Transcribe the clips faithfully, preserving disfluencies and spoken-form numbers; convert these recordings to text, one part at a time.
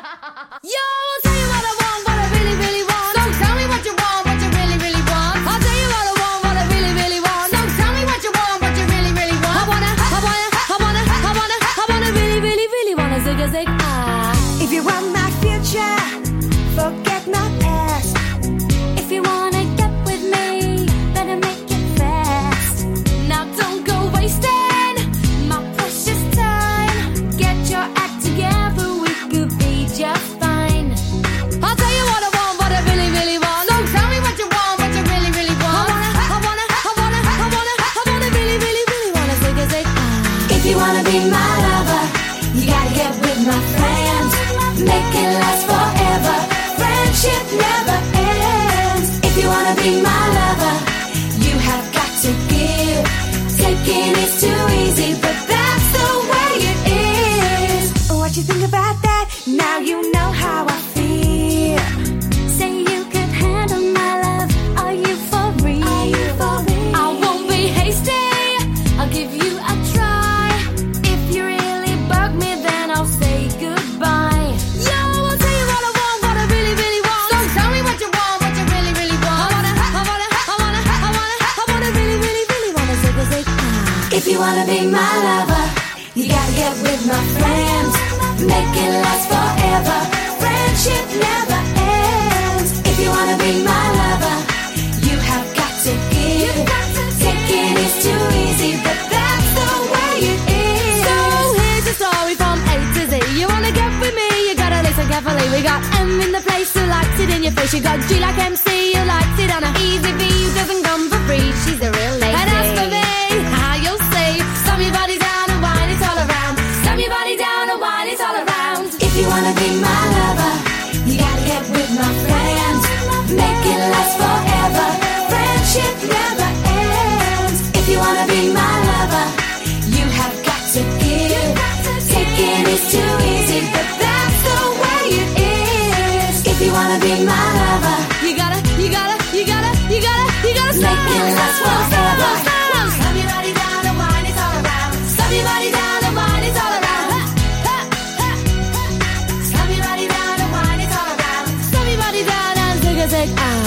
Yo, I'll tell you what I want, what I really, really want. So tell me what you want, what you really, really want. I'll tell you what I want, what I really, really want. So tell me what you want, what you really, really want. I wanna, I wanna, I wanna, I wanna, I wanna really, really, really wanna zig a zig ah. If you want my future, forget my past. If you wanna get with me, better make it fast. Now don't go wasting my precious time. Get your act together, we could be just fine. I'll tell you what I want, what I really, really want. So tell me what you want, what you really, really want. I wanna, I wanna, I wanna, I wanna, I wanna really, really, really wanna zig a zig ah. If you wanna be my lover, you gotta get with my friends. Make it last forever. Friendship never ends. If you wanna be my lover, you have got to give. Taking is too easy, but that's the way it is. What you think about that? Now you know how I feel. Say you could handle my love. Are you for real? Are you for real? I won't be hasty. I'll give you a try. If you really bug me, then I'll say goodbye. Yo, I'll tell you what I want, what I really, really want. So tell me what you want, what you really, really want. I wanna, I wanna, I wanna, I wanna, I wanna really, really, really wanna zig a zig ah. If you wanna be my lover, you gotta get with my friends. Make it last forever. Friendship never ends. If you wanna be my lover, you have got to give. Taking is too easy, but that's the way it is. So here's a story from A to Z. You wanna get with me, you gotta listen carefully. We got M in the place who likes it in your face. You got G like M C who likes it on a easy V who doesn't come for free. She's a real lady. And as for me, how you'll say, slam your body down and wine it all around. Slam your body down and wine it all around. If you wanna be my lover, you gotta get with my friends. Make it last forever. Friendship never ends. If you wanna be my lover, you have got to give. Taking is too easy, but that's the way it is. If you wanna be my lover, You gotta, you gotta, you gotta, you gotta, you gotta slam, make it last slam, forever. slam, slam. Slam your body down and wine it all around. Slam your body down and wine it all around. Ha, ha, ha. Slam your body down and wine it all around. Slam your body down and zig a zig ah.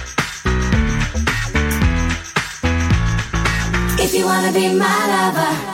If you wanna be my lover,